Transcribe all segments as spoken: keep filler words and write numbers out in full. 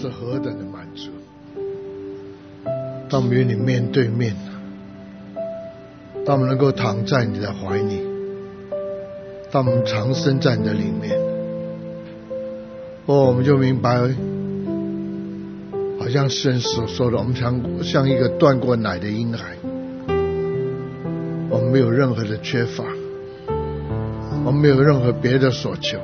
是何等的满足。当我们与你面对面，当我们能够躺在你的怀里，当我们藏身在你的里面，哦，我们就明白，好像诗人所说的，我们像像一个断过奶的婴孩，我们没有任何的缺乏，我们没有任何别的所求，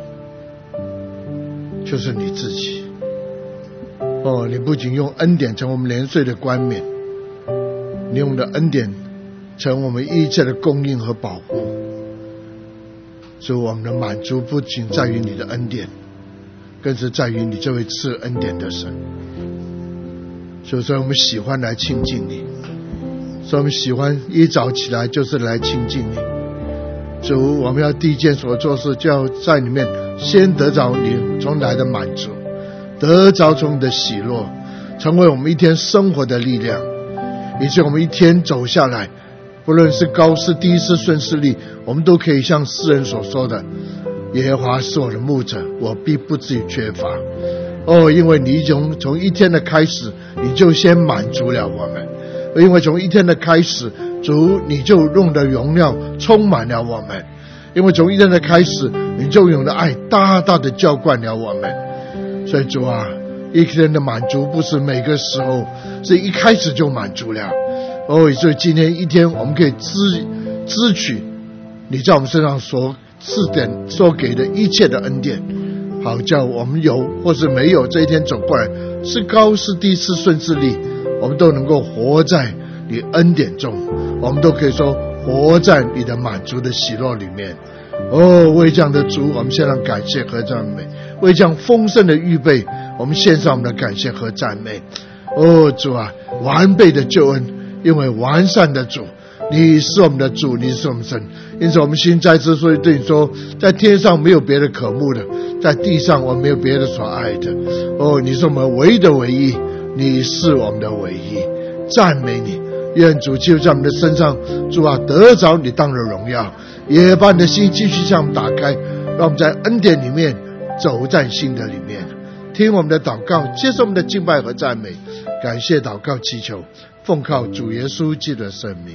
就是你自己。哦，你不仅用恩典成我们年岁的冠冕，你用的恩典成我们一切的供应和保护。所以我们的满足不仅在于你的恩典，更是在于你这位赐恩典的神。所以说我们喜欢来亲近你，所以我们喜欢一早起来就是来亲近你。主，我们要第一件所做事，就要在里面先得着你从来的满足，得着从你的喜乐，成为我们一天生活的力量，以致我们一天走下来，不论是高是低是顺是逆，我们都可以像诗人所说的，耶和华是我的牧者，我必不至于缺乏。哦，因为你从从一天的开始，你就先满足了我们，因为从一天的开始，主你就用的荣耀充满了我们，因为从一天的开始，你就用的爱大大的浇灌了我们。所以主啊，一天的满足不是每个时候，是一开始就满足了。哦，所以今天一天我们可以支支取你在我们身上所赐点所给的一切的恩典，好叫我们有或是没有这一天走过来，是高是低是顺是逆，我们都能够活在你恩典中，我们都可以说活在你的满足的喜乐里面。哦，为这样的主，我们献上感谢和赞美；为这样丰盛的预备，我们献上我们的感谢和赞美。哦，主啊，完备的救恩，因为完善的主，你是我们的主，你是我们神。因此我们心再次所以对你说，在天上没有别的渴慕的，在地上我们没有别的所爱的。哦，你是我们唯一的唯一，你是我们的唯一，赞美你。愿主就在我们的身上，主啊，得着你当的荣耀，也把你的心继续向我们打开，让我们在恩典里面走在新的里面。听我们的祷告，接受我们的敬拜和赞美，感谢祷告祈求，奉靠主耶稣基督的圣名。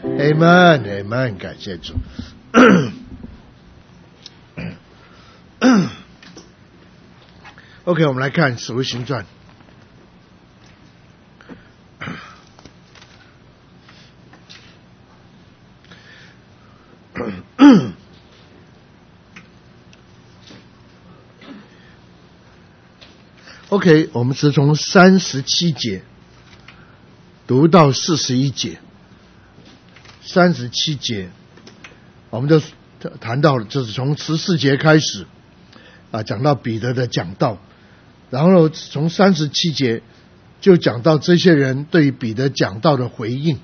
Amen Amen， 感谢主。OK， 我们来看使徒行传。OK， 我们是从三十七节读到四十一节。三十七节我们就谈到了，就是从十四节开始啊，讲到彼得的讲道，然后从三十七节就讲到这些人对彼得讲道的回应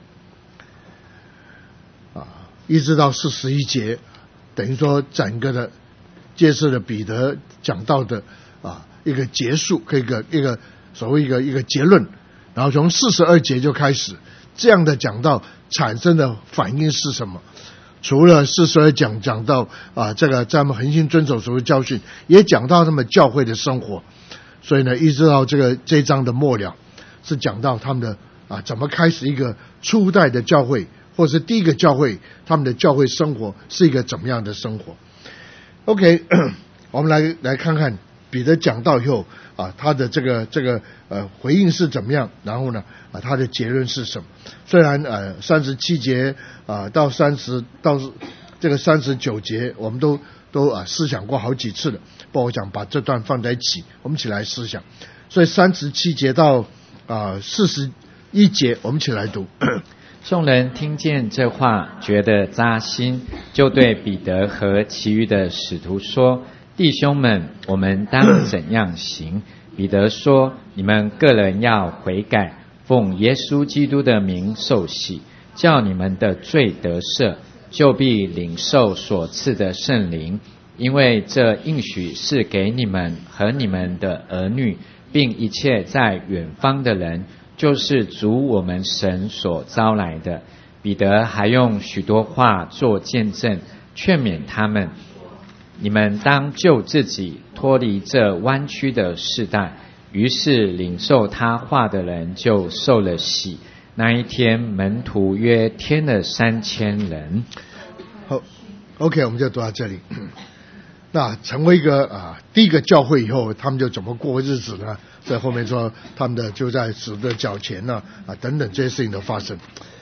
啊，一直到四十一节，等于说整个的揭示了彼得讲道的啊一个结束，一个一个所谓一个一个结论。然后从四十二节就开始，这样的讲道产生的反应是什么？除了四十二讲讲到啊，这个在我们恒心遵守所谓教训，也讲到他们教会的生活。所以呢，一直到这个这一章的末了，是讲到他们的啊怎么开始一个初代的教会，或是第一个教会，他们的教会生活是一个怎么样的生活。OK， 我们来来看看彼得讲到以后啊，他的这个这个呃回应是怎么样，然后呢啊他的结论是什么？虽然呃三十七节啊到三十到这个三十九节，我们都都啊思想过好几次了，不过我想把这段放在一起，我们一起来思想。所以三十七节到啊四十一节，我们一起来读。 众人听见这话，觉得扎心，就对彼得和其余的使徒说：弟兄们，我们当怎样行？彼得说：你们个人要悔改，奉耶稣基督的名受洗，叫你们的罪得赦，就必领受所赐的圣灵。因为这应许是给你们和你们的儿女，并一切在远方的人，就是主我们神所招来的。彼得还用许多话做见证，劝勉他们：你们当救自己脱离这弯曲的世代。 于是领受他话的人就受了洗。那一天门徒约添了三千人。 好 ，OK， 我们就读到这里。那成为一个啊第一个教会以后，他们就怎么过日子呢？在后面说他们的就在主的脚前呢啊等等这些事情都发生。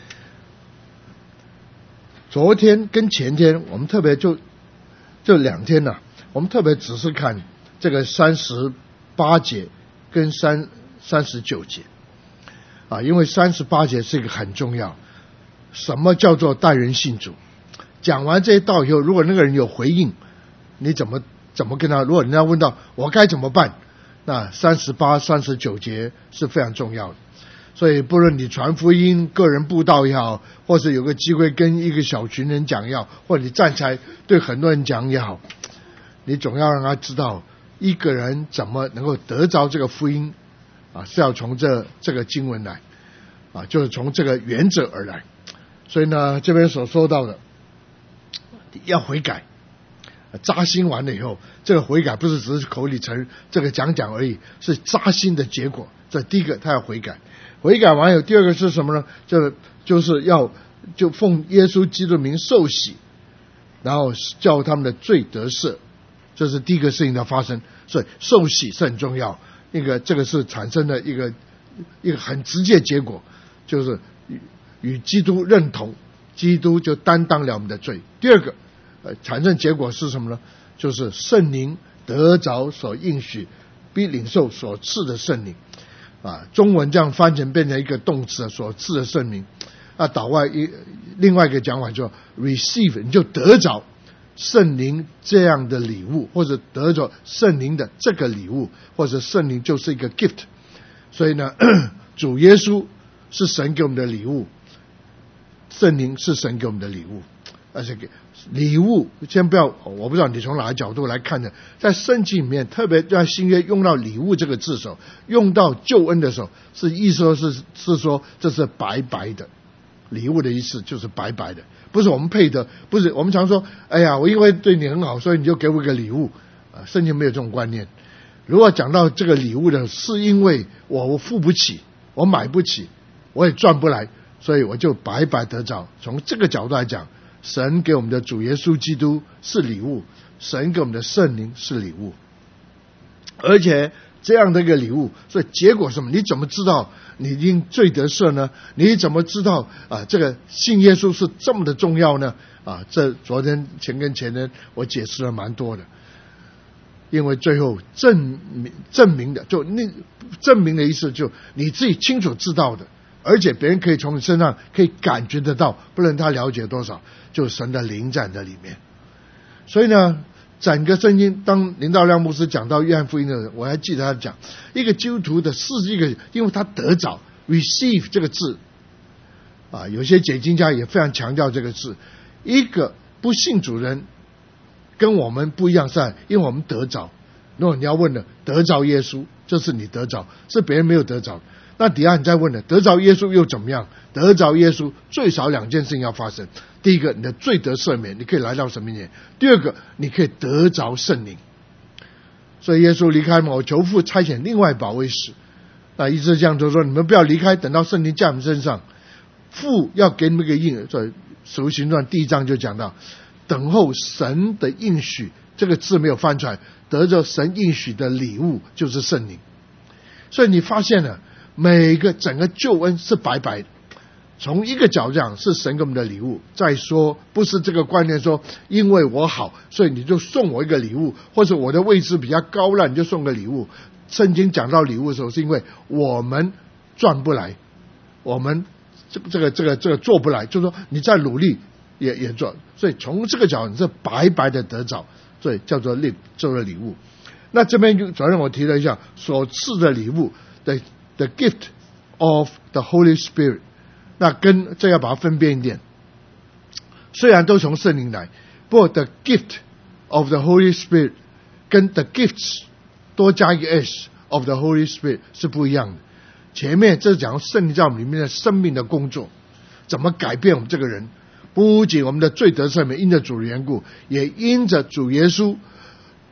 昨天跟前天我们特别就这两天呢、啊，我们特别只是看这个三十八节跟三三十九节啊，因为三十八节是一个很重要，什么叫做带人信主？讲完这一道以后，如果那个人有回应，你怎么怎么跟他？如果人家问到我该怎么办，那三十八、三十九节是非常重要的。所以不论你传福音、个人布道也好，或是有个机会跟一个小群人讲也好，或者你站起来对很多人讲也好，你总要让他知道一个人怎么能够得着这个福音啊，是要从这这个经文来啊，就是从这个原则而来。所以呢，这边所说到的要悔改，扎心完了以后，这个悔改不是只是口里承这个讲讲而已，是扎心的结果。这第一个，他要悔改。悔改完有第二个是什么呢？就就是要就奉耶稣基督名受洗，然后叫他们的罪得赦，这是第一个事情的发生。所以受洗是很重要，一个这个是产生的一个一个很直接结果，就是与与基督认同，基督就担当了我们的罪。第二个呃产生结果是什么呢？就是圣灵得着所应许，并领受所赐的圣灵。啊，中文这样翻成变成一个动词，所赐的圣灵。啊，岛外一另外一个讲法叫 receive， 你就得着圣灵这样的礼物，或者得着圣灵的这个礼物，或者圣灵就是一个 gift。所以呢，主耶稣是神给我们的礼物，圣灵是神给我们的礼物，而且给礼物，先不要，我不知道你从哪个角度来看的，在圣经里面，特别在新约用到礼物这个字的时候，用到救恩的时候，是意思说是是说这是白白的，礼物的意思就是白白的，不是我们配的，不是我们常说，哎呀，我因为对你很好，所以你就给我一个礼物啊，圣经没有这种观念。如果讲到这个礼物的，是因为我我付不起，我买不起，我也赚不来，所以我就白白得着。从这个角度来讲，神给我们的主耶稣基督是礼物，神给我们的圣灵是礼物，而且这样的一个礼物，所以结果是什么？你怎么知道你已经罪得赦呢？你怎么知道啊？这个信耶稣是这么的重要呢？啊，这昨天前跟前天我解释了蛮多的，因为最后证明证明的，就那证明的意思，就你自己清楚知道的。而且别人可以从你身上可以感觉得到，不论他了解多少，就神的灵在在里面。所以呢，整个圣经，当林道亮牧师讲到约翰福音的时候，我还记得他讲一个基督徒的是一个，因为他得着 receive 这个字啊，有些解经家也非常强调这个字。一个不信主人跟我们不一样，是因为我们得着。如果你要问的得着耶稣，这是你得着，是别人没有得着。那底下你再问了，得着耶稣又怎么样？得着耶稣最少两件事情要发生。第一个，你的罪得赦免，你可以来到神面前；第二个，你可以得着圣灵。所以耶稣离开嘛，我求父差遣另外保惠师。那一直这样就说，你们不要离开，等到圣灵降你们身上，父要给你们一个应。所以使徒行传第一章就讲到，等候神的应许，这个字没有翻出来，得着神应许的礼物就是圣灵。所以你发现了。每个整个救恩是白白的，从一个角度讲是神给我们的礼物。再说不是这个观念说因为我好所以你就送我一个礼物，或者我的位置比较高了你就送个礼物。圣经讲到礼物的时候，是因为我们赚不来，我们这个这个这个这个做不来，就是说你在努力也也做，所以从这个角度你是白白的得着，所以叫做礼做的礼物。那这边就昨天我提了一下所赐的礼物的The gift of the Holy Spirit， 那跟这要把它分辨一点。虽然都从圣灵来，不过 the gift of the Holy Spirit 跟 the gifts 多加一个 s of the Holy Spirit 是不一样的。前面这是讲圣灵在我们里面的生命的工作，怎么改变我们这个人。不仅我们的罪得赦免因着主的缘故，也因着主耶稣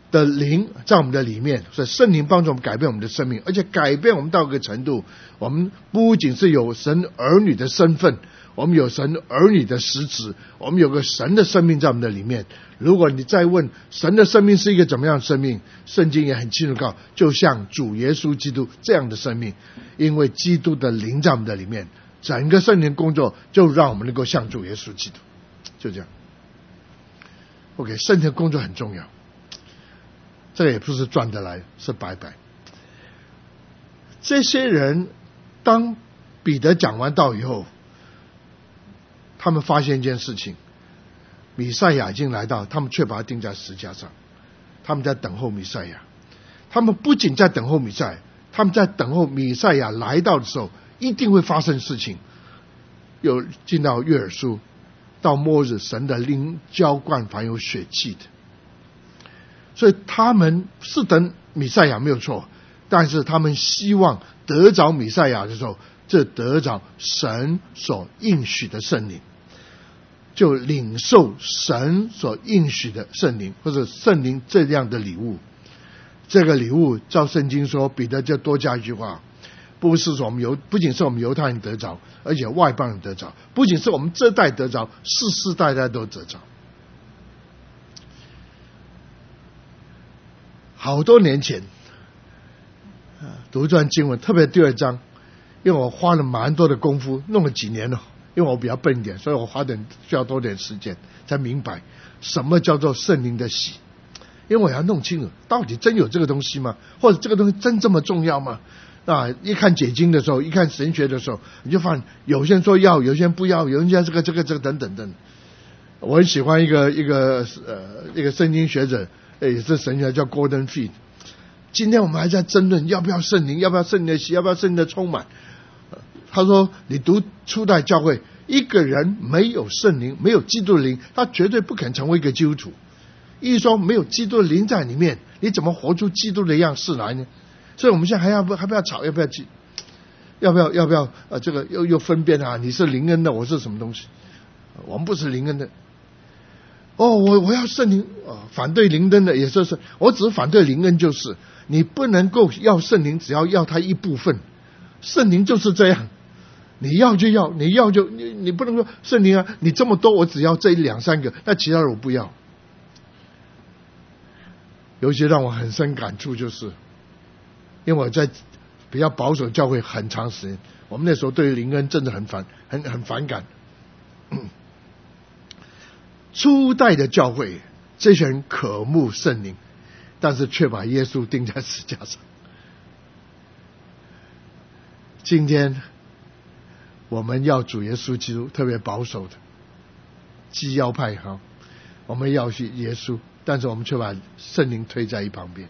的灵在我们的里面，所以圣灵帮助我们改变我们的生命，而且改变我们到一个程度，我们不仅是有神儿女的身份，我们有神儿女的实质，我们有个神的生命在我们的里面。如果你再问神的生命是一个怎么样的生命，圣经也很清楚告，就像主耶稣基督这样的生命，因为基督的灵在我们的里面，整个圣灵工作就让我们能够像主耶稣基督，就这样。OK， 圣灵工作很重要，这个也不是赚得来，是白白。这些人当彼得讲完道以后，他们发现一件事情，弥赛亚已经来到，他们却把他钉在石架上，他们在等候弥赛亚。他们不仅在等候弥赛亚，他们在等候弥赛亚来到的时候一定会发生事情。有进到约珥书，到末日神的灵浇灌凡有血气的，所以他们是等弥赛亚没有错，但是他们希望得着弥赛亚的时候，这得着神所应许的圣灵，就领受神所应许的圣灵，或者圣灵这样的礼物。这个礼物照圣经说，彼得就多加一句话，不是说我们犹不仅是我们犹太人得着，而且外邦人得着，不仅是我们这代得着，世世代代都得着。好多年前读这段经文，特别第二章，因为我花了蛮多的功夫，弄了几年了，因为我比较笨一点，所以我花点需要多点时间才明白什么叫做圣灵的喜。因为我要弄清楚到底真有这个东西吗？或者这个东西真这么重要吗？啊，一看解经的时候，一看神学的时候，你就发现有些人说要，有些人不要，有人家这个这个这个等等等。我很喜欢一个一个呃一个圣经学者，也是神学叫 Gordon Fee。今天我们还在争论要不要圣灵，要不要圣灵的喜，要不要圣灵的充满。他说，你读初代教会，一个人没有圣灵，没有基督的灵，他绝对不肯成为一个基督徒。意思说，没有基督的灵在里面，你怎么活出基督的样式来呢？所以我们现在还要不还不要吵，要不要要不要要不要呃这个又又分辨啊？你是灵恩的，我是什么东西？我们不是灵恩的。哦，我我要圣灵啊，反对灵恩的也就是，我只是反对灵恩，就是你不能够要圣灵，只要要它一部分。圣灵就是这样，你要就要，你要就你你不能说圣灵啊，你这么多，我只要这两三个，那其他的我不要。尤其让我很深感触，就是因为我在比较保守教会很长时间，我们那时候对灵恩真的很反很很反感。初代的教会，这些人渴慕圣灵，但是却把耶稣钉在石架上。今天我们要主耶稣基督，特别保守的基要派哈，我们要去耶稣，但是我们却把圣灵推在一旁边。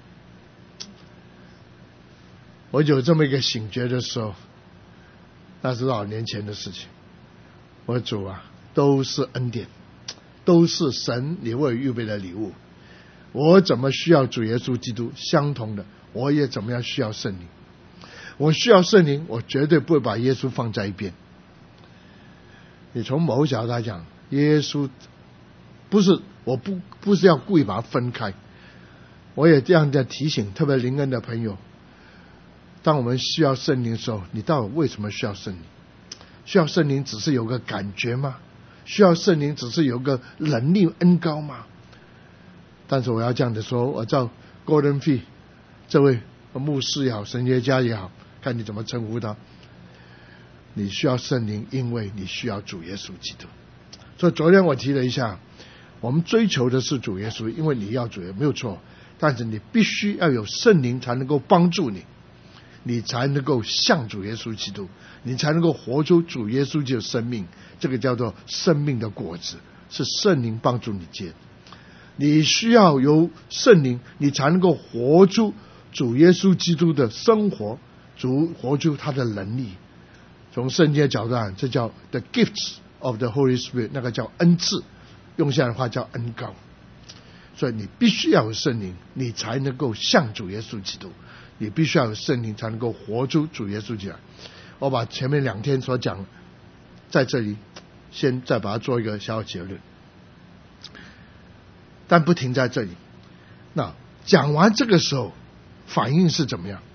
我有这么一个醒觉的时候，那是多少年前的事情。我说主啊，都是恩典，都是神你为我预备的礼物。我怎么需要主耶稣基督，相同的，我也怎么样需要圣灵。我需要圣灵，我绝对不会把耶稣放在一边。你从某角度来讲，耶稣不是我不不是要故意把它分开。我也这样在提醒特别灵恩的朋友，当我们需要圣灵的时候，你到底为什么需要圣灵？需要圣灵只是有个感觉吗？需要圣灵只是有个能力恩膏吗？但是我要这样的说，我照 Gordon Fee 这位牧师也好，神学家也好，看你怎么称呼他，你需要圣灵，因为你需要主耶稣基督。所以昨天我提了一下，我们追求的是主耶稣，因为你要主耶稣没有错，但是你必须要有圣灵才能够帮助你，你才能够像主耶稣基督，你才能够活出主耶稣基督的生命。这个叫做生命的果子，是圣灵帮助你结。你需要有圣灵，你才能够活出主耶稣基督的生活，主活出他的能力。从圣经的角度讲，这叫 the gifts of the Holy Spirit， 那个叫恩赐，用现在的话叫恩膏。所以你必须要有圣灵，你才能够像主耶稣基督，你必须要有圣灵才能够活出主耶稣基督。我把前面两天所讲在这里先再把它做一个小结论，但不停在这里。那讲完这个时候，反应是怎么样？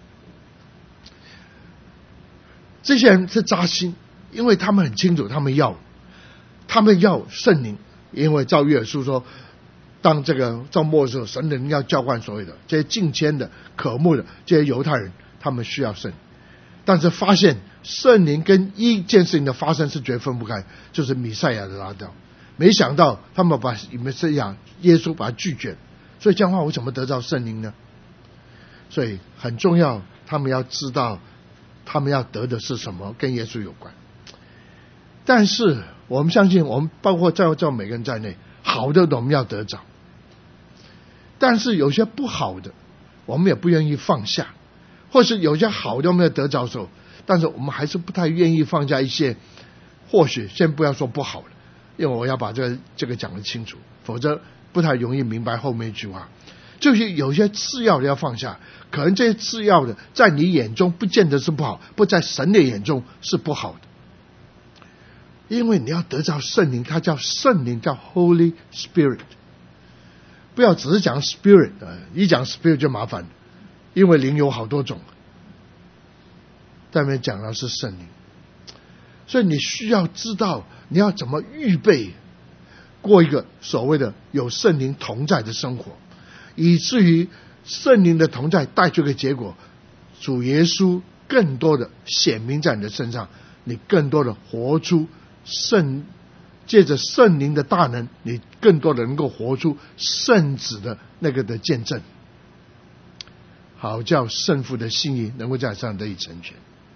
这些人是扎心，因为他们很清楚，他们要，他们要圣灵，因为照约珥书说，当这个到末日的时候，神的灵要浇灌所有的这些敬虔的、渴慕的这些犹太人，他们需要圣灵。但是发现圣灵跟一件事情的发生是绝分不开，就是弥赛亚的来到。没想到他们把弥赛亚耶稣把他拒绝，所以这样的话我怎么得到圣灵呢？所以很重要，他们要知道他们要得的是什么，跟耶稣有关。但是我们相信，我们包括在座每个人在内，好的我们要得着，但是有些不好的我们也不愿意放下，或是有些好的我们要得着的时候，但是我们还是不太愿意放下一些，或许先不要说不好了，因为我要把这个这个讲得清楚，否则不太容易明白后面一句话。就是有些次要的要放下，可能这些次要的在你眼中不见得是不好，不在神的眼中是不好的。因为你要得着圣灵，它叫圣灵，叫 Holy Spirit。 不要只是讲 Spirit， 一讲 Spirit 就麻烦了，因为灵有好多种，在那边讲的是圣灵。所以你需要知道你要怎么预备过一个所谓的有圣灵同在的生活，以至于圣灵的同在带出个结果，主耶稣更多的显明在你的身上，你更多的活出圣，借着圣灵的大能，你更多的能够活出圣子的那个的见证，好叫圣父的心意能够在上得以成全。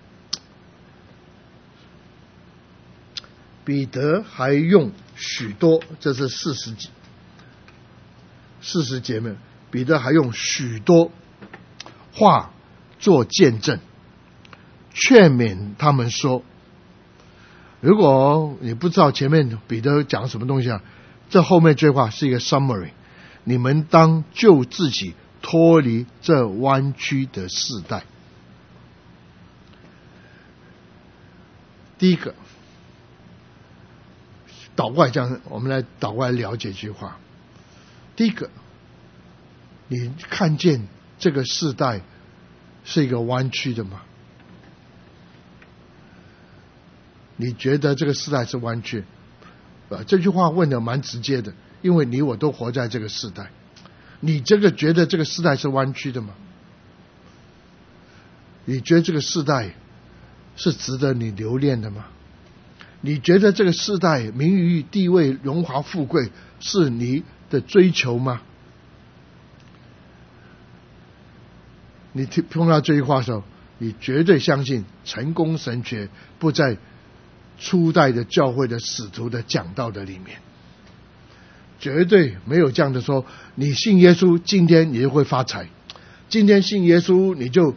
彼得还用许多，这是四十节，四十节目，彼得还用许多话做见证，劝勉他们说，如果你不知道前面彼得讲什么东西啊，这后面这句话是一个 summary， 你们当救自己脱离这弯曲的世代。第一个倒过来讲，我们来倒过来了解这句话。第一个，你看见这个世代是一个弯曲的吗？你觉得这个世代是弯曲？呃，这句话问的蛮直接的，因为你我都活在这个世代。你这个觉得这个世代是弯曲的吗？你觉得这个世代是值得你留恋的吗？你觉得这个世代名誉、地位、荣华富贵是你的追求吗？你碰到这句话的时候，你绝对相信成功神学不在初代的教会的使徒的讲道的里面，绝对没有这样的说，你信耶稣今天你就会发财，今天信耶稣你就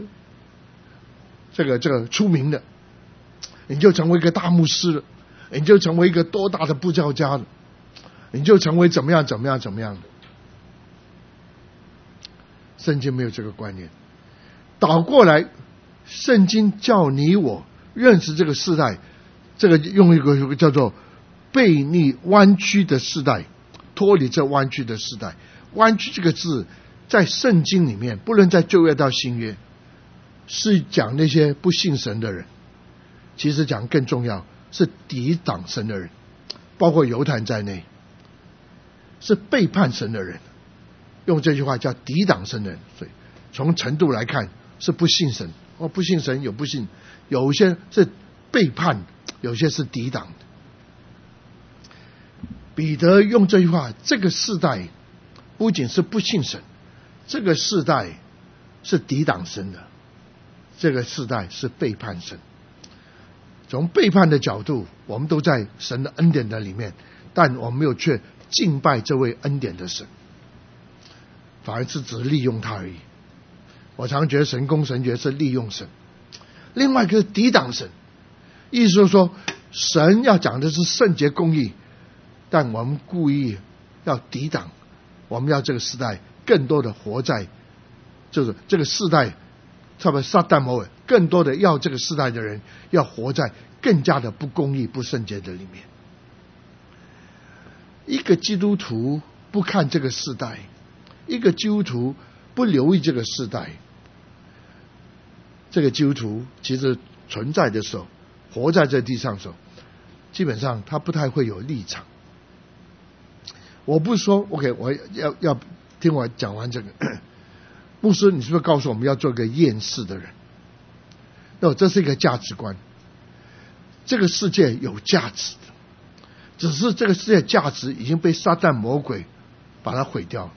这个这个出名了，你就成为一个大牧师了，你就成为一个多大的布教家了，你就成为怎么样怎么样怎么样的。圣经没有这个观念。倒过来，圣经叫你我认识这个世代，这个用一个一个叫做悖逆弯曲的世代，脱离这弯曲的世代。弯曲这个字在圣经里面，不论在旧约到新约，是讲那些不信神的人，其实讲更重要是抵挡神的人，包括犹太人在内，是背叛神的人，用这句话叫抵挡神的人。所以从程度来看是不信神，哦，不信神有不信，有些是背叛，有些是抵挡的。彼得用这句话，这个世代不仅是不信神，这个世代是抵挡神的，这个世代是背叛神。从背叛的角度，我们都在神的恩典的里面，但我们没有去敬拜这位恩典的神，反而是只利用他而已。我常觉得神工神学是利用神。另外一个是抵挡神，意思就是说神要讲的是圣洁公义，但我们故意要抵挡，我们要这个时代更多的活在，就是这个世代特别撒旦魔鬼更多的要这个世代的人要活在更加的不公义不圣洁的里面。一个基督徒不看这个世代， 一个基督徒不留意这个世代，这个基督徒其实存在的时候，活在这地上的时候，基本上他不太会有立场。我不是说 OK 我要要听我讲完这个牧师，你是不是告诉我们要做一个厌世的人？那、no, 这是一个价值观。这个世界有价值的，只是这个世界价值已经被撒旦魔鬼把它毁掉了。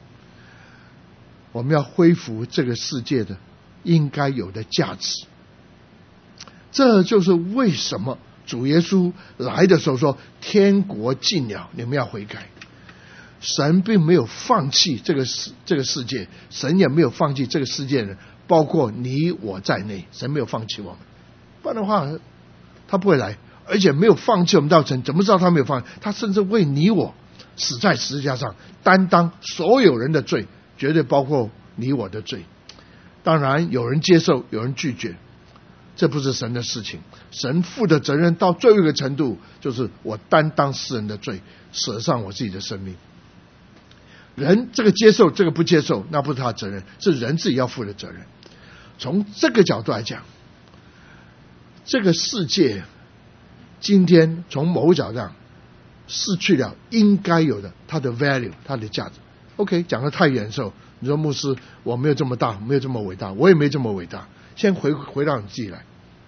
我们要恢复这个世界的应该有的价值。这就是为什么主耶稣来的时候说天国近了，你们要悔改。神并没有放弃这个世这个世界，神也没有放弃这个世界的人，包括你我在内，神没有放弃我们。不然的话他不会来，而且没有放弃我们到神。怎么知道他没有放弃？他甚至为你我死在十字架上，担当所有人的罪，绝对包括你我的罪。当然有人接受，有人拒绝，这不是神的事情。神负的责任到最后一个程度，就是我担当世人的罪，舍上我自己的生命。人这个接受，这个不接受，那不是他的责任，是人自己要负的责任。从这个角度来讲，这个世界今天从某个角度上失去了应该有的它的 value， 它的价值。 OK， 讲得太远的时候，你说牧师我没有这么大，没有这么伟大，我也没这么伟大。先回回到你自己来，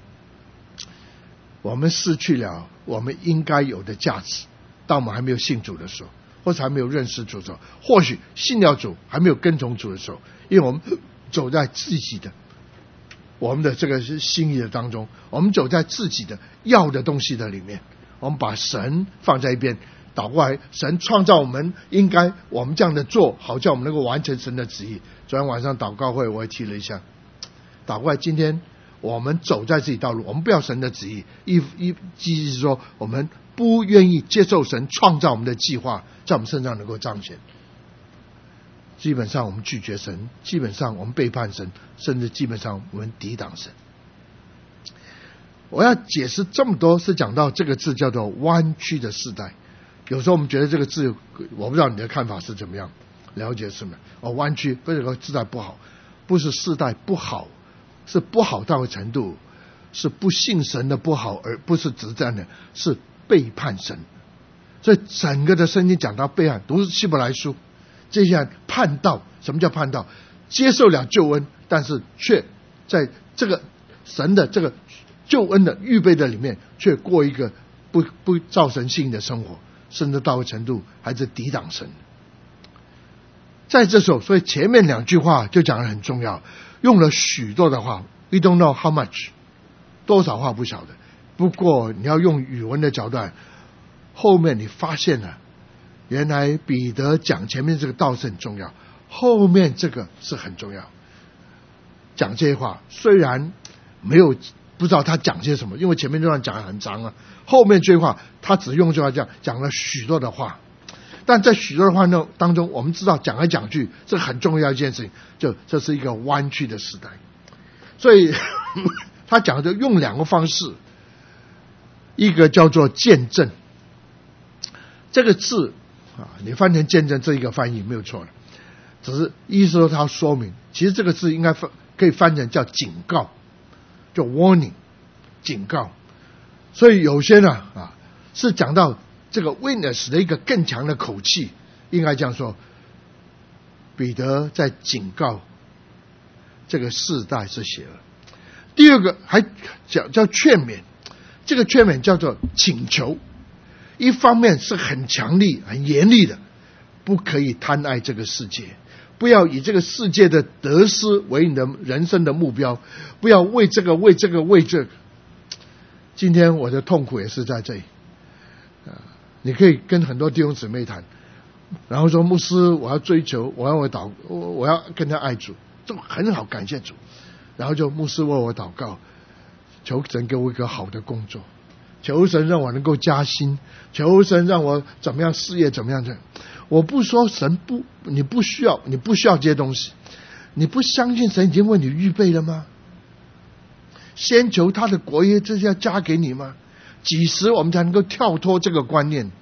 我们失去了我们应该有的价值，当我们还没有信主的时候，或者还没有认识主的时候，或许信了主还没有跟从主的时候，因为我们走在自己的我们的这个心意的当中，我们走在自己的要的东西的里面，我们把神放在一边，倒过来神创造我们，应该我们这样的做好叫我们能够完成神的旨意。昨天晚上祷告会我也提了一下，倒过来今天我们走在自己道路，我们不要神的旨意，一一即是说我们不愿意接受神创造我们的计划在我们身上能够彰显。基本上我们拒绝神，基本上我们背叛神，甚至基本上我们抵挡神。我要解释这么多，是讲到这个字叫做弯曲的世代。有时候我们觉得这个字，我不知道你的看法是怎么样，了解是吗？哦，弯曲不是说世代不好，不是世代不好，是不好到的程度，是不信神的不好，而不是只这样的，是背叛神。所以整个的圣经讲到背叛，读希伯来书，接下来叛道。什么叫叛道？接受了救恩，但是却在这个神的这个救恩的预备的里面，却过一个不不照神心意的生活，甚至到个程度还是抵挡神。在这时候，所以前面两句话就讲得很重要，用了许多的话 ，we don't know how much， 多少话不晓得。不过你要用语文的角度，后面你发现了，原来彼得讲前面这个道是很重要，后面这个是很重要。讲这些话虽然没有不知道他讲些什么，因为前面这段讲得很长啊，后面这句话他只用这句话讲讲了许多的话，但在许多的话呢当中，我们知道讲来讲去，这很重要一件事情，就这是一个弯曲的时代。所以他讲的用两个方式，一个叫做见证。这个字啊，你翻成见证这一个翻译没有错的，只是意思说它说明，其实这个字应该翻可以翻成叫警告，叫 warning， 警告。所以有些呢啊是讲到这个 witness 的一个更强的口气，应该这样说，彼得在警告这个世代是邪恶。第二个还讲叫劝勉，这个劝勉叫做请求。一方面是很强力很严厉的，不可以贪爱这个世界，不要以这个世界的得失为你的人生的目标，不要为这个为这个为这个。今天我的痛苦也是在这里，你可以跟很多弟兄姊妹谈，然后说牧师我要追求，我要我祷我我要跟他爱主，这很好，感谢主。然后就牧师为我祷告，求神给我一个好的工作，求神让我能够加薪，求神让我怎么样事业怎么样的。我不说神不，你不需要，你不需要这些东西，你不相信神已经为你预备了吗？先求他的国业，这是要加给你吗？几时我们才能够跳脱这个观念？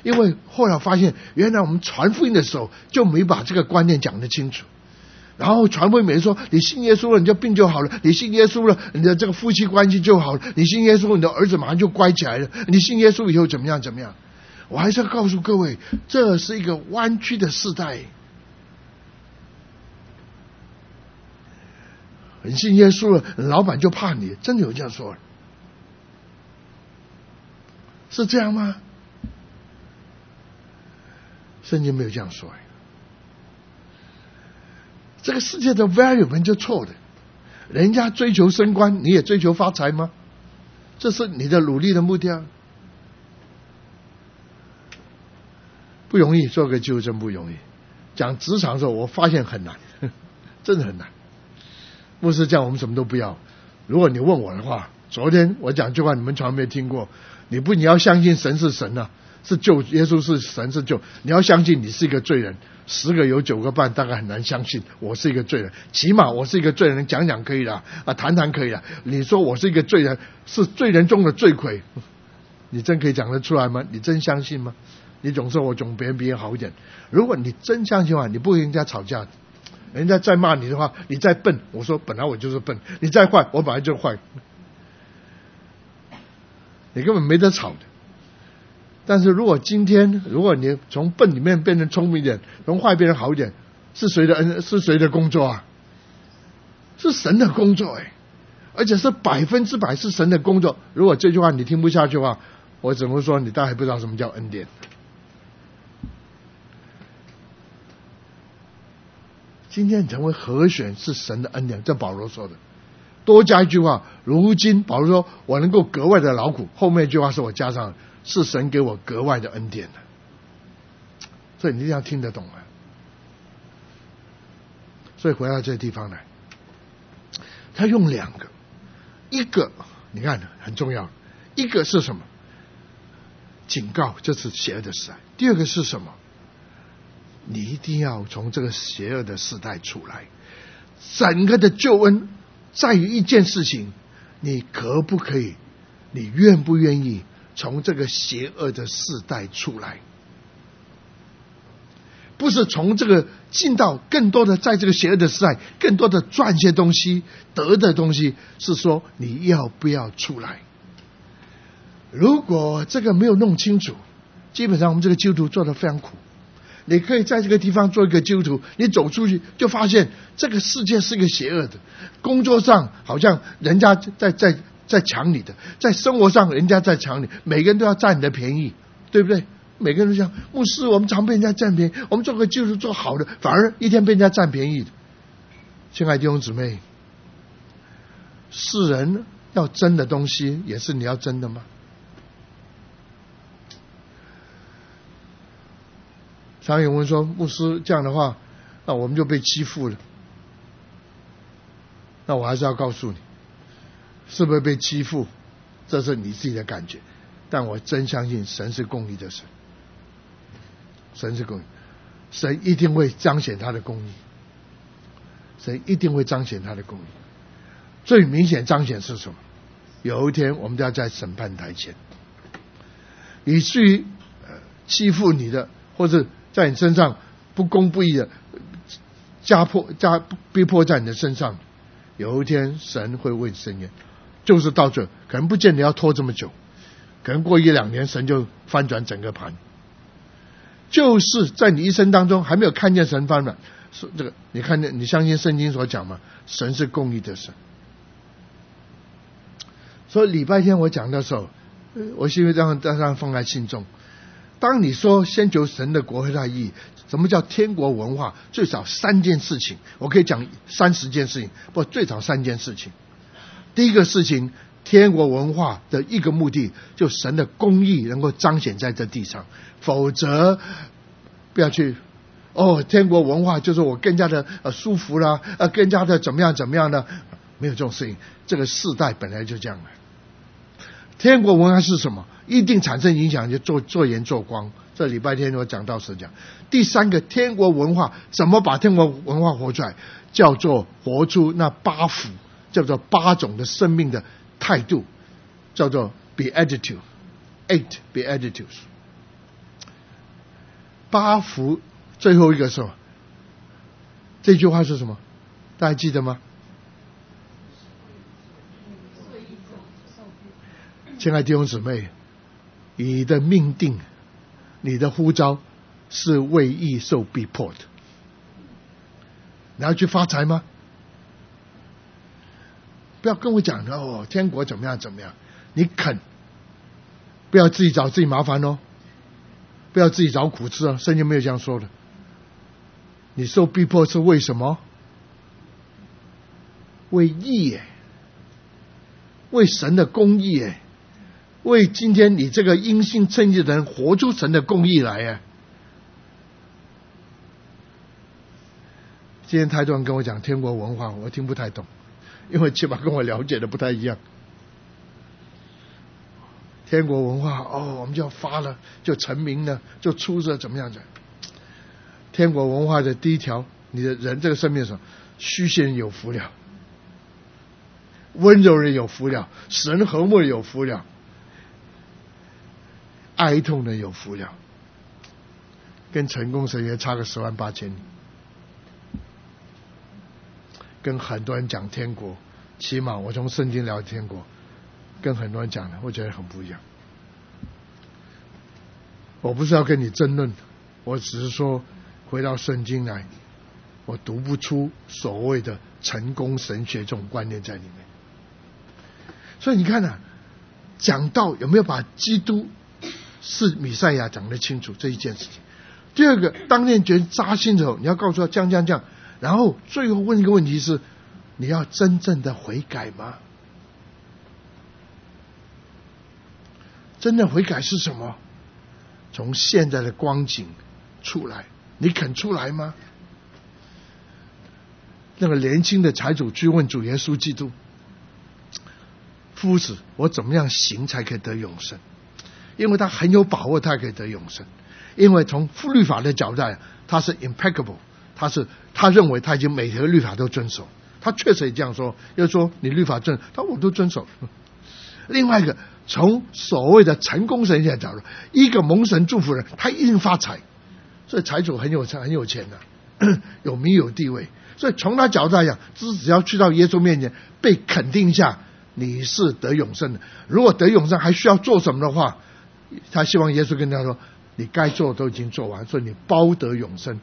因为后来发现，原来我们传福音的时候就没把这个观念讲得清楚。然后传福音，每人说你信耶稣了，你就病就好了；你信耶稣了，你的这个夫妻关系就好了；你信耶稣，你的儿子马上就乖起来了；你信耶稣以后怎么样怎么样？我还是要告诉各位，这是一个弯曲的世代。你信耶稣了，老板就怕你，真的有这样说？是这样吗？圣经没有这样说。这个世界的 value 本就错的，人家追求升官，你也追求发财吗？这是你的努力的目的啊。不容易，做个基督徒真不容易。讲职场的时候，我发现很难，真的很难。牧师讲我们什么都不要。如果你问我的话，昨天我讲句话，你们从来没有听过。你不，你要相信神是神啊，是救，耶稣是神是救。你要相信你是一个罪人，十个有九个半大概很难相信我是一个罪人。起码我是一个罪人，讲讲可以了啊，谈谈可以了。你说我是一个罪人，是罪人中的罪魁，你真可以讲得出来吗？你真相信吗？你总说我总比人比人好一点。如果你真相信的话，你不会跟人家吵架的。人家再骂你的话，你再笨，我说本来我就是笨；你再坏，我本来就坏。你根本没得吵的。但是如果今天，如果你从笨里面变成聪明一点，从坏变成好一点，是谁的恩？是谁的工作啊？是神的工作哎，而且是百分之百是神的工作。如果这句话你听不下去的话，我只能说你大概不知道什么叫恩典。今天成为和选是神的恩典，这保罗说的。多加一句话，如今保罗说我能够格外的劳苦，后面一句话是我加上，是神给我格外的恩典的。所以你一定要听得懂啊。所以回到这个地方来，他用两个，一个你看很重要，一个是什么？警告，这是邪恶的时代。第二个是什么？你一定要从这个邪恶的时代出来。整个的救恩在于一件事情，你可不可以，你愿不愿意从这个邪恶的世代出来？不是从这个进到更多的在这个邪恶的时代更多的赚些东西得的东西，是说你要不要出来。如果这个没有弄清楚，基本上我们这个基督徒做得非常苦。你可以在这个地方做一个基督徒，你走出去就发现这个世界是一个邪恶的，工作上好像人家在在在抢你的，在生活上人家在抢你，每个人都要占你的便宜，对不对？每个人都讲牧师，我们常被人家占便宜，我们做个基督徒做好的，反而一天被人家占便宜的。亲爱的弟兄姊妹，世人要争的东西，也是你要争的吗？常有人说牧师这样的话，那我们就被欺负了。那我还是要告诉你，是不是被欺负，这是你自己的感觉，但我真相信神是公义的神，神是公义，神一定会彰显他的公义，神一定会彰显他的公义。最明显彰显是什么？有一天我们都要在审判台前，以至于、呃、欺负你的，或者在你身上不公不义的加迫加逼迫在你的身上，有一天神会为你伸冤，就是到这，可能不见得要拖这么久，可能过一两年神就翻转整个盘。就是在你一生当中还没有看见神翻转，这个你看见，你相信圣经所讲吗？神是公义的神。所以礼拜天我讲的时候，我希望这样这样放在心中。当你说先求神的国和他的义，什么叫天国文化？最少三件事情，我可以讲三十件事情，不，最少三件事情。第一个事情，天国文化的一个目的，就神的公义能够彰显在这地上，否则不要去哦，天国文化就是我更加的呃舒服啦，呃更加的怎么样怎么样呢？没有这种事情，这个世代本来就这样的。天国文化是什么？一定产生影响，就做做盐做光。这礼拜天我讲到时讲。第三个，天国文化怎么把天国文化活出来？叫做活出那八福，叫做八种的生命的态度，叫做 beatitude，eight beatitudes。 八福最后一个是什么？这句话是什么？大家记得吗？亲爱的弟兄姊妹，你的命定，你的呼召是为义受逼迫的。你要去发财吗？不要跟我讲哦，天国怎么样怎么样，你肯，不要自己找自己麻烦哦，不要自己找苦吃哦，圣经没有这样说的。你受逼迫是为什么？为义耶，为神的公义耶，为今天你这个因信称义的人活出神的公义来耶。今天太多人跟我讲天国文化，我听不太懂，因为起码跟我了解的不太一样。天国文化哦，我们就要发了，就成名了，就出着怎么样子？天国文化的第一条，你的人这个生命上，虚心人有福了，温柔人有福了，使人和睦人有福了，哀痛人有福了，跟成功神学差个十万八千里。跟很多人讲天国，起码我从圣经聊天国，跟很多人讲的，我觉得很不一样。我不是要跟你争论，我只是说回到圣经来，我读不出所谓的成功神学这种观念在里面。所以你看啊，讲到有没有把基督是弥赛亚讲得清楚这一件事情。第二个，当念觉扎心的时候，你要告诉他这样这样这样。然后最后问一个问题是，你要真正的悔改吗？真的悔改是什么？从现在的光景出来，你肯出来吗？那个年轻的财主去问主耶稣基督，夫子，我怎么样行才可以得永生？因为他很有把握他可以得永生，因为从律法的角度来，他是 impeccable， 他是他认为他已经每条律法都遵守，他确实也这样说，又说你律法遵，他我都遵守。另外一个，从所谓的成功神学角度，一个蒙神祝福人，他一定发财，所以财主很有很有钱的，有名有地位，所以从他角度来讲，只只要去到耶稣面前被肯定一下，你是得永生的。如果得永生还需要做什么的话，他希望耶稣跟他说，你该做的都已经做完，所以你包得永生。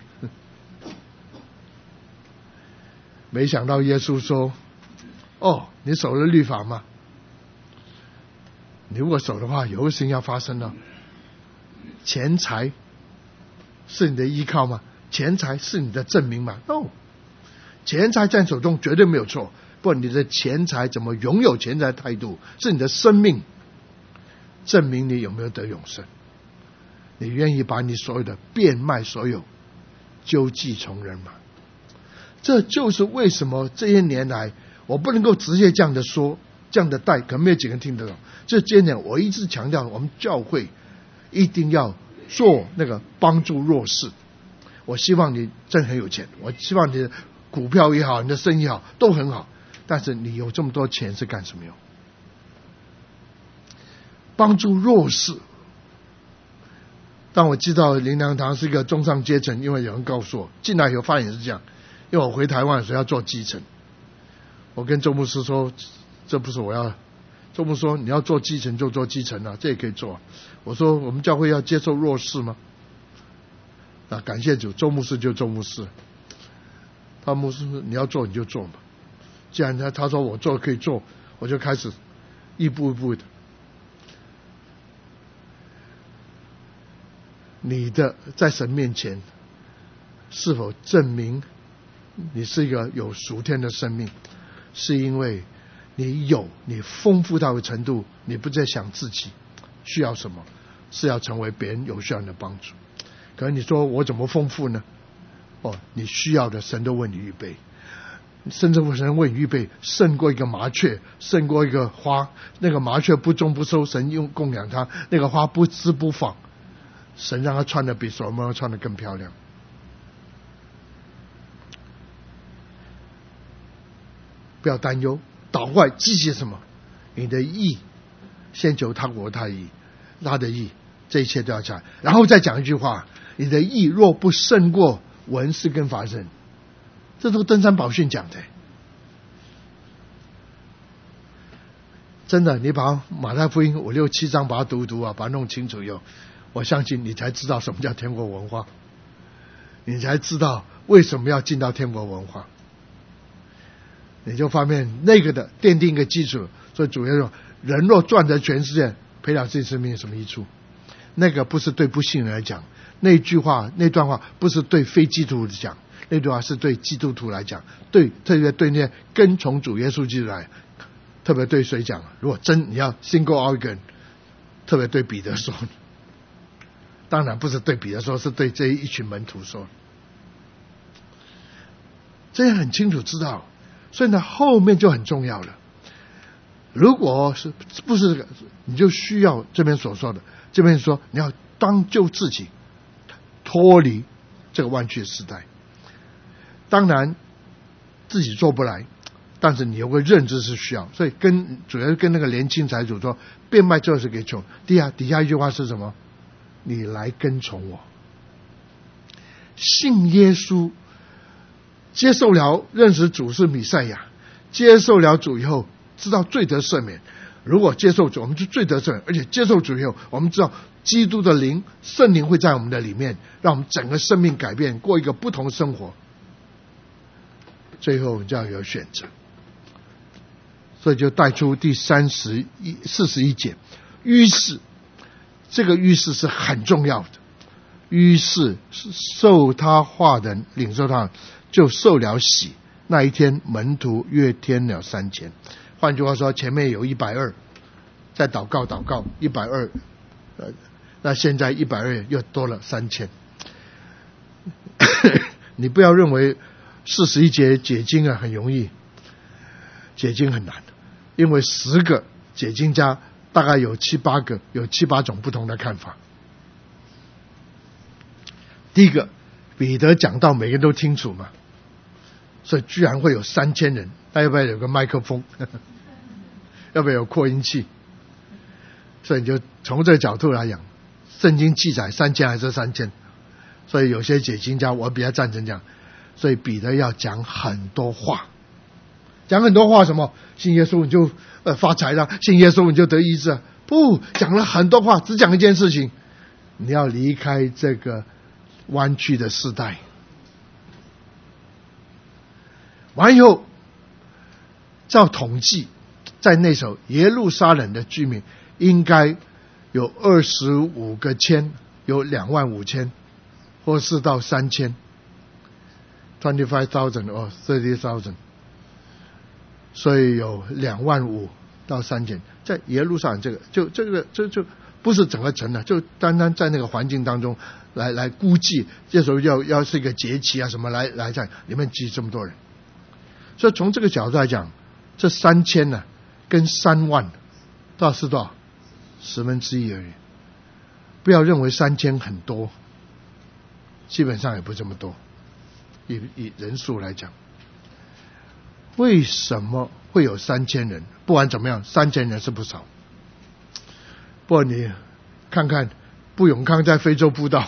没想到耶稣说，哦，你守了律法吗？你如果守的话，有个事情要发生了。钱财是你的依靠吗？钱财是你的证明吗？ No， 钱财在手中绝对没有错，不，你的钱财怎么拥有钱财的态度，是你的生命证明你有没有得永生。你愿意把你所有的变卖所有，究济穷人吗？这就是为什么这些年来我不能够直接这样的说，这样的带，可能没有几个人听得懂。这些年我一直强调，我们教会一定要做那个帮助弱势。我希望你真很有钱，我希望你的股票也好，你的生意也好，都很好，但是你有这么多钱是干什么用？帮助弱势。当我知道灵粮堂是一个中上阶层，因为有人告诉我进来以后发现是这样，因为我回台湾的时候要做基层，我跟周牧师说，这不是我要，周牧师说你要做基层就做基层啊，这也可以做。我说我们教会要接受弱势吗？那感谢主，周牧师就周牧师，他牧师说你要做你就做嘛，既然他他说我做可以做，我就开始一步一步的。你的在神面前是否证明你是一个有属天的生命，是因为你有你丰富到的程度，你不再想自己需要什么，是要成为别人有需要的帮助。可能你说我怎么丰富呢？哦，你需要的神都为你预备，甚至神为你预备胜过一个麻雀，胜过一个花。那个麻雀不种不收，神用供养它；那个花不枝不纺，神让它穿的比所罗门穿的更漂亮。不要担忧，祷告积极什么？你的义，先求他国他义，他的义这一切都要讲。然后再讲一句话，你的义若不胜过文士跟法人，这都是登山宝训讲的。真的，你把马太福音五六七章把它读一读啊，把它弄清楚以后，我相信你才知道什么叫天国文化，你才知道为什么要进到天国文化。你就发现那个的奠定一个基础。所以主要说，人若赚得全世界，赔了自己生命有什么益处？那个不是对不信人来讲，那句话那段话不是对非基督徒讲，那段话是对基督徒来讲，对特别对那些跟从主耶稣基督来，特别对谁讲？如果真你要 single out 一个人，特别对彼得说，当然不是对彼得说，是对这一群门徒说，这样很清楚知道。所以呢，后面就很重要了。如果是不是这个，你就需要这边所说的，这边说你要当救自己，脱离这个弯曲的时代。当然自己做不来，但是你有个认知是需要。所以跟主要跟那个年轻财主说，变卖就是给穷。底下底下一句话是什么？你来跟从我，信耶稣，接受了认识主是弥赛亚，接受了主以后知道罪得赦免。如果接受主，我们就罪得赦免，而且接受主以后，我们知道基督的灵圣灵会在我们的里面，让我们整个生命改变，过一个不同的生活。最后就要有选择，所以就带出第三十一四十一节。于是这个于是是很重要的，于是受他话的人领受他就受了洗。那一天门徒约添了三千。换句话说，前面有一百二，再祷告祷告一百二，呃，那现在一百二又多了三千。你不要认为四十一节解经啊很容易，解经很难，因为十个解经家大概有七八个有七八种不同的看法。第一个，彼得讲到每个人都清楚嘛，所以居然会有三千人，那要不要有个麦克风？要不要有扩音器？所以你就从这个角度来讲，圣经记载三千还是三千，所以有些解经家我比较赞成讲，所以彼得要讲很多话，讲很多话什么？信耶稣你就呃发财了，信耶稣你就得医治，不，讲了很多话，只讲一件事情，你要离开这个弯曲的时代。完以后，照统计，在那时候耶路撒冷的居民应该有二十五个千，有两万五千，或是到三千 ，twenty five thousand or thirty thousand， 所以有两万五到三千，在耶路撒冷这个就这个这就不是整个城了，就单单在那个环境当中来来估计，这时候要要是一个节期啊什么来来在里面挤这么多人。所以从这个角度来讲，这三千呢、啊，跟三万，到是多少？十分之一而已。不要认为三千很多，基本上也不这么多。以以人数来讲，为什么会有三千人？不管怎么样，三千人是不少。不过你看看布永康在非洲布道，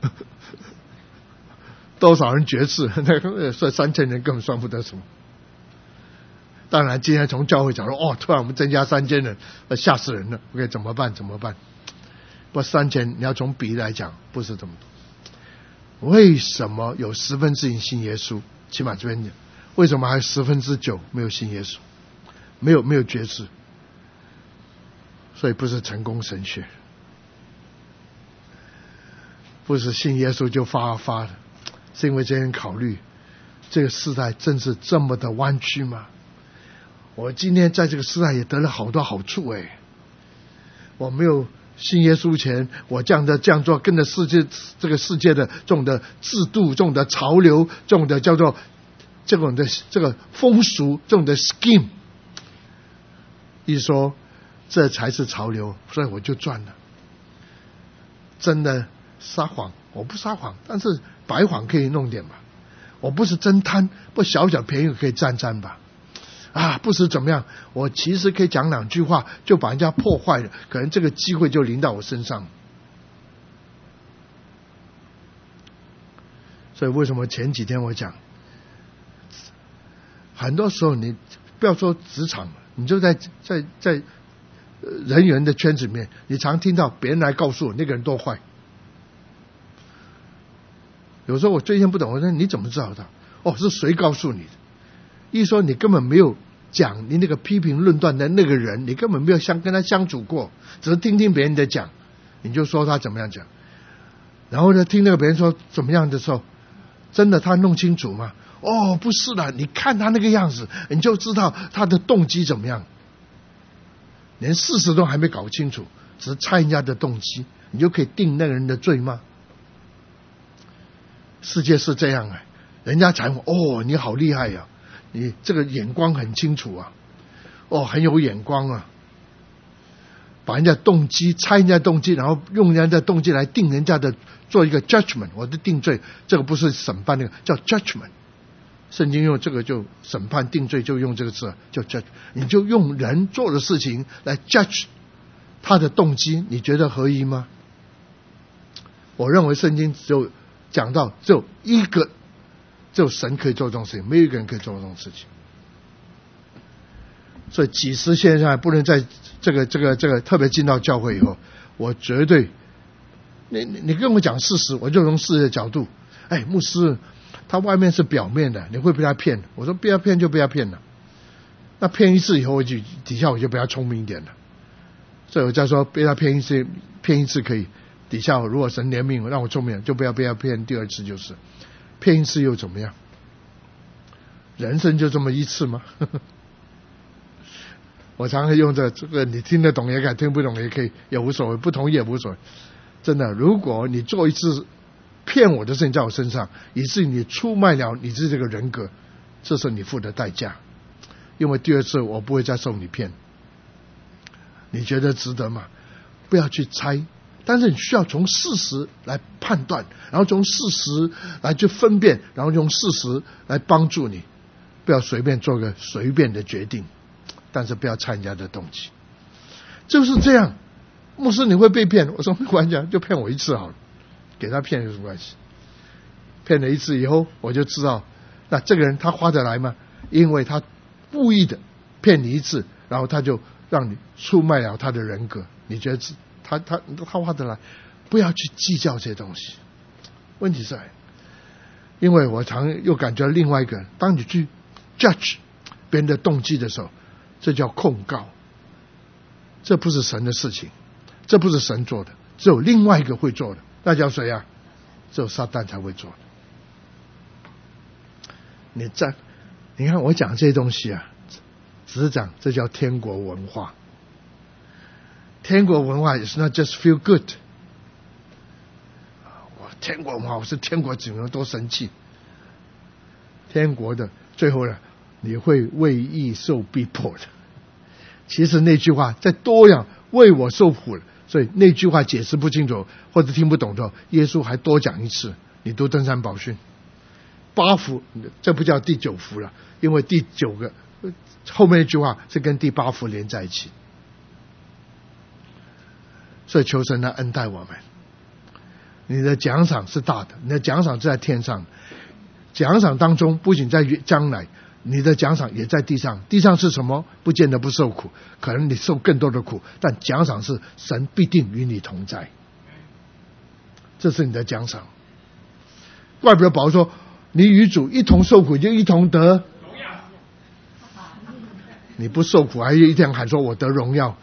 多少人绝志，那个说三千人根本算不得什么。当然，今天从教会角度，哦，突然我们增加三千人，呃，吓死人了。OK， 怎么办？怎么办？不，三千，你要从比例来讲，不是这么多。为什么有十分之一信耶稣？起码这边讲，为什么还有十分之九没有信耶稣？没有没有决志，所以不是成功神学，不是信耶稣就发发的，是因为这些人考虑，这个时代真是这么的弯曲吗？我今天在这个时代也得了好多好处诶，我没有信耶稣前，我这样的这样做，跟着世界这个世界的这种的制度、这种的潮流、这种的叫做这种的这个风俗、这种的 scheme， 一说这才是潮流，所以我就赚了。真的撒谎，我不撒谎，但是白谎可以弄点吧。我不是真贪，不小小便宜可以沾沾吧。啊，不是怎么样，我其实可以讲两句话就把人家破坏了，可能这个机会就临到我身上。 所以为什么前几天我讲，很多时候你不要说职场，你就在在在人员的圈子里面，你常听到别人来告诉我那个人多坏。有时候我最近不懂，我说你怎么知道的？哦，是谁告诉你的？一说你根本没有讲你那个批评论断的那个人，你根本没有相跟他相处过，只是听听别人的讲，你就说他怎么样讲。然后呢，听那个别人说怎么样的时候，真的他弄清楚吗？哦，不是的，你看他那个样子，你就知道他的动机怎么样。连事实都还没搞清楚，只是猜人家的动机，你就可以定那个人的罪吗？世界是这样啊，人家才哦，你好厉害呀、啊，你这个眼光很清楚啊，哦，很有眼光啊，把人家动机猜人家动机，然后用人家的动机来定人家的，做一个 judgment， 我的定罪，这个不是审判那个叫 judgment， 圣经用这个就审判定罪就用这个字叫 judge， 你就用人做的事情来 judge 他的动机，你觉得合宜吗？我认为圣经只有讲到只有一个，只有神可以做这种事情，没有一个人可以做这种事情。所以几十现在不能在这个这个这个特别进到教会以后，我绝对，你你你跟我讲事实，我就从事实的角度，哎，牧师，他外面是表面的，你会被他骗。我说不要骗就不要骗了，那骗一次以后，我就底下我就比较聪明一点了。所以我再说被他骗一次，骗一次可以。底下如果神怜悯让我聪明，就不要被他骗第二次，就是骗一次又怎么样？人生就这么一次吗？我常常用这这个，你听得懂也可以，听不懂也可以，也无所谓，不同意也无所谓。真的，如果你做一次骗我的事情在我身上，以致你出卖了你自己这个人格，这是你付的代价。因为第二次我不会再受你骗，你觉得值得吗？不要去猜。但是你需要从事实来判断，然后从事实来去分辨，然后用事实来帮助你，不要随便做个随便的决定，但是不要猜人家的动机。就是这样，牧师你会被骗，我说没关系，就骗我一次好了，给他骗有什么关系？骗了一次以后，我就知道，那这个人他划得来吗？因为他故意的骗你一次，然后他就让你出卖了他的人格，你觉得他他他划得来？不要去计较这些东西。问题是，因为我常又感觉另外一个，当你去 judge 别人的动机的时候，这叫控告，这不是神的事情，这不是神做的，只有另外一个会做的，那叫谁啊？只有撒旦才会做的。你在你看我讲这些东西啊，只是讲这叫天国文化。天国文化也是 not just feel good。我天国文化，我是天国子民，多神气。天国的最后呢，你会为义受逼迫的。其实那句话再多样，为我受苦了，所以那句话解释不清楚或者听不懂的，耶稣还多讲一次。你读登山宝训，八福，这不叫第九福了，因为第九个后面一句话是跟第八福连在一起。所以求神来恩待我们。你的奖赏是大的，你的奖赏是在天上，奖赏当中不仅在将来，你的奖赏也在地上。地上是什么？不见得不受苦，可能你受更多的苦，但奖赏是神必定与你同在，这是你的奖赏。怪不得保罗说，你与主一同受苦，就一同得荣耀。你不受苦还一天喊说我得荣耀，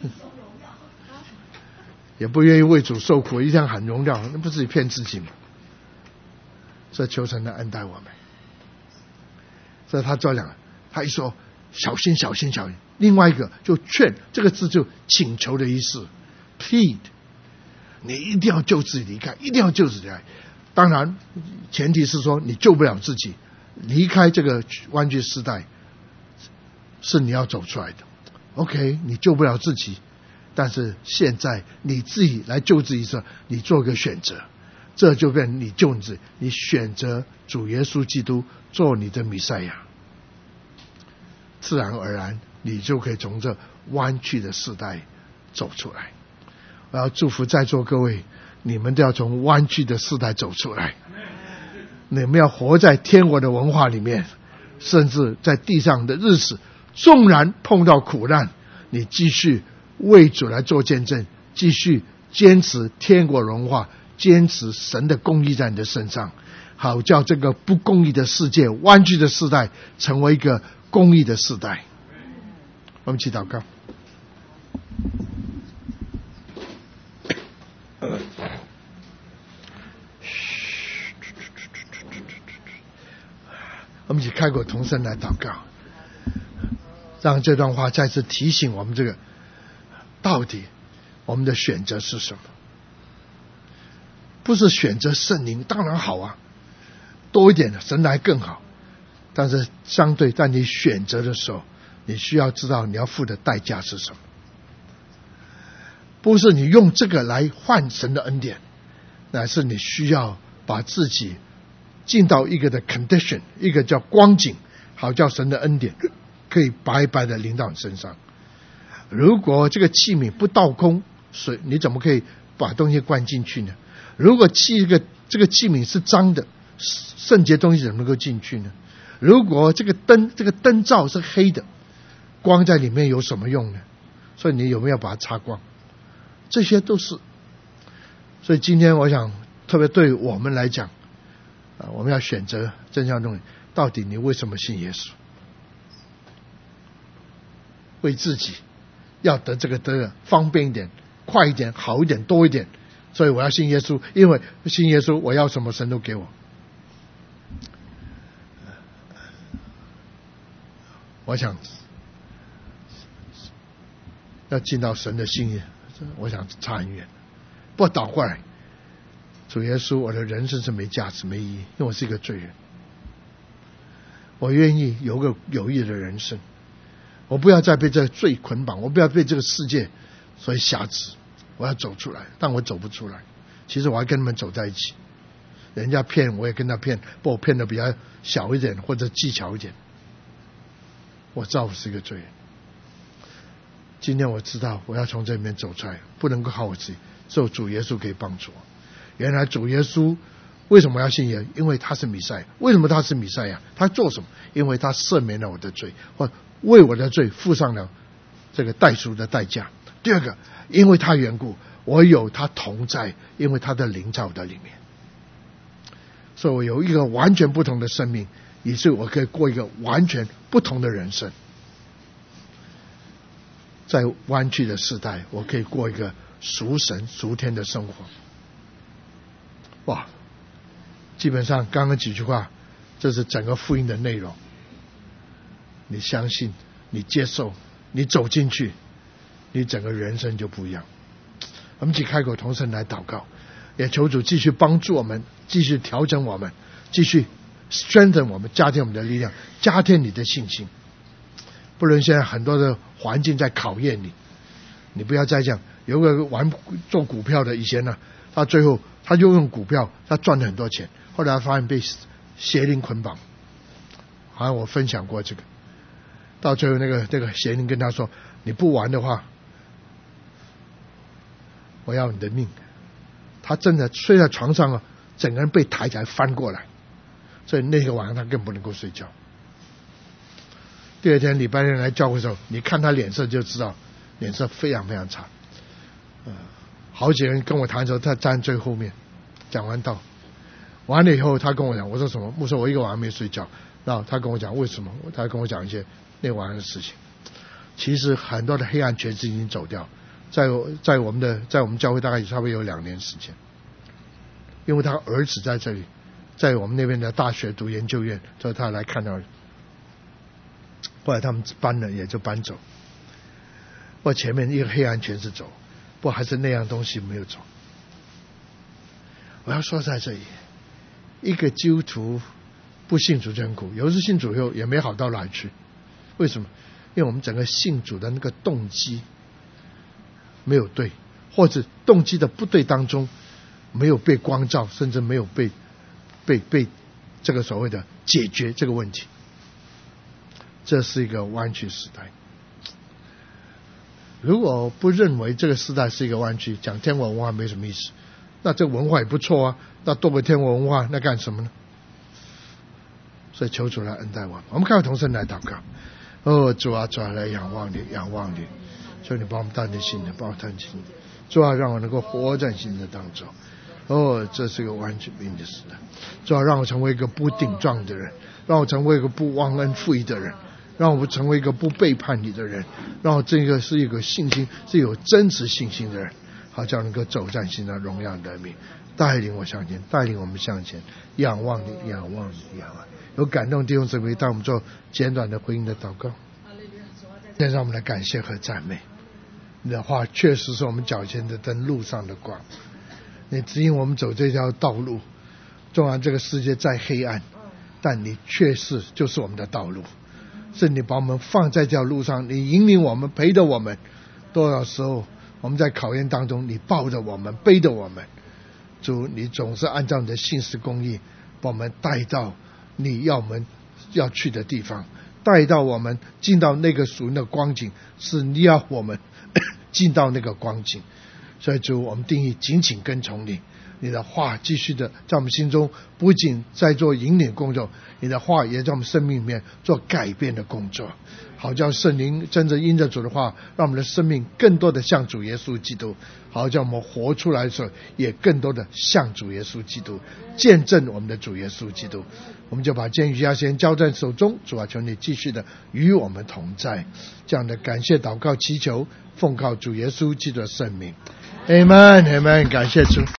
也不愿意为主受苦，一天喊荣耀，那不是骗自己吗？所以求神来恩待我们。所以他这样，他一说小心小心小心，另外一个就劝，这个字就请求的意思 plead， 你一定要救自己离开，一定要救自己离开。当然前提是说你救不了自己，离开这个弯曲时代是你要走出来的。 OK， 你救不了自己，但是现在你自己来救自己时，你做个选择，这就变成你救你自己，你选择主耶稣基督做你的弥赛亚，自然而然你就可以从这弯曲的时代走出来。我要祝福在座各位，你们都要从弯曲的时代走出来。 你们要活在天国的文化里面，甚至在地上的日子，纵然碰到苦难，你继续为主来做见证，继续坚持天国文化，坚持神的公义在你的身上，好叫这个不公义的世界、弯曲的世代成为一个公义的世代。我们一起祷告。我们一起开口同声来祷告，让这段话再次提醒我们，这个到底我们的选择是什么？不是选择圣灵，当然好啊，多一点的神来更好。但是相对，在你选择的时候，你需要知道你要付的代价是什么。不是你用这个来换神的恩典，乃是你需要把自己进到一个的 condition， 一个叫光景，好叫神的恩典可以白白的临到你身上。如果这个器皿不倒空，水你怎么可以把东西灌进去呢？如果器这个这个器皿是脏的，圣洁东西怎么能够进去呢？如果这个灯这个灯罩是黑的，光在里面有什么用呢？所以你有没有把它擦光？这些都是。所以今天我想特别对我们来讲，啊，我们要选择真相东西，到底你为什么信耶稣？为自己要得这个得方便一点、快一点、好一点、多一点，所以我要信耶稣，因为信耶稣我要什么神都给我。我想要进到神的心意，我想差很远。不倒过来，主耶稣，我的人生是没价值、没意义，因为我是一个罪人。我愿意有个有意义的人生，我不要再被这个罪捆绑，我不要被这个世界所以辖制，我要走出来。但我走不出来，其实我还跟他们走在一起，人家骗我也跟他骗，不我骗的比较小一点或者技巧一点。我知道我是一个罪人，今天我知道我要从这里面走出来，不能够靠我自己，只有主耶稣可以帮助我。原来主耶稣为什么要信耶？因为他是弥赛亚。为什么他是弥赛亚？他做什么？因为他赦免了我的罪，或为我的罪付上了这个代赎的代价。第二个，因为他缘故，我有他同在，因为他的灵在我的里面，所以我有一个完全不同的生命，以致我可以过一个完全不同的人生。在弯曲的时代，我可以过一个属神属天的生活。哇，基本上刚刚几句话，这是整个福音的内容。你相信，你接受，你走进去，你整个人生就不一样。我们一起开口同声来祷告，也求主继续帮助我们，继续调整我们，继续 strengthen 我们，加添我们的力量，加添你的信心。不论现在很多的环境在考验你，你不要再讲。有个玩做股票的，以前呢，他最后他就用股票，他赚了很多钱，后来他发现被邪灵捆绑。好像我分享过这个，到最后那个那个邪灵跟他说：“你不玩的话，我要你的命。”他真的睡在床上啊，整个人被抬起来翻过来，所以那个晚上他更不能够睡觉。第二天礼拜天来教会的时候，你看他脸色就知道脸色非常非常差。呃，好几个人跟我谈的时候，他站最后面，讲完道完了以后，他跟我讲，我说什么？牧师，我一个晚上没睡觉。然后他跟我讲为什么，他跟我讲一些那晚上的事情。其实很多的黑暗权势已经走掉，在在我们的在我们教会大概差不多有两年时间，因为他儿子在这里，在我们那边的大学读研究院，所以他来看到。后来他们搬了，也就搬走。我前面一个黑暗权势走，不还是那样东西没有走。我要说在这里，一个基督徒不信主就很苦，有时信主以后也没好到哪里去。为什么？因为我们整个信主的那个动机没有对，或者动机的不对当中没有被光照，甚至没有被被被这个所谓的解决这个问题。这是一个弯曲时代。如果不认为这个时代是一个弯曲，讲天国文化没什么意思。那这文化也不错啊，那多个天国文化那干什么呢？ 所以求主来恩待我们。我们看同声来祷告。哦，主啊，主啊，来仰望你，仰望你，求你帮我们带进心的，帮我带进心的。主啊，让我能够活在心的当中。哦，这是个完全命的时代。主啊，让我成为一个不顶撞的人，让我成为一个不忘恩负义的人，让我成为一个不背叛你的人，让我这个是一个信心，是有真实信心的人，好叫能够走在新的荣耀的命，带领我向前，带领我们向前，仰望你，仰望你，仰望。有感动弟兄姊妹，带我们做简短的回应的祷告。现在让我们来感谢和赞美你的话，确实是我们脚前的灯，路上的光。你指引我们走这条道路，纵然这个世界再黑暗，但你确实就是我们的道路。是你把我们放在这条路上，你引领我们，陪着我们。多少时候我们在考验当中，你抱着我们，背着我们。主，你总是按照你的信实公义，把我们带到你要我们要去的地方，带到我们进到那个属灵的光景，是你要我们进到那个光景。所以主，我们定义紧紧跟从你，你的话继续的在我们心中不仅在做引领工作，你的话也在我们生命里面做改变的工作，好叫圣灵真正因着主的话，让我们的生命更多的像主耶稣基督，好叫我们活出来的时候也更多的像主耶稣基督，见证我们的主耶稣基督。我们就把监狱家先交在手中，主啊，求你继续的与我们同在。这样的感谢祷告祈求，奉靠主耶稣基督的圣名， Amen Amen， 感谢主。